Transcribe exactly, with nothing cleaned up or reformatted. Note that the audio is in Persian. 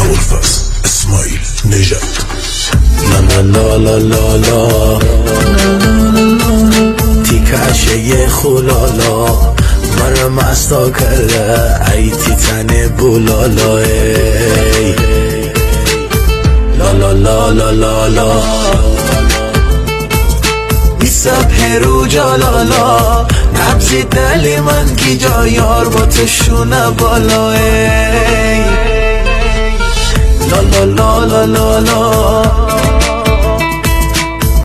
ابوالفضل اسماعیل نژاد. لا لا لا لا لا تیکشه یه خولالا مرا مستا کرده ای تیتن بولالا ای لا لا لا لا لا لا بیسب رو جالالا نبزی دلی من کی جا یار با تشونه بالا ای لا لا لا لا لا لا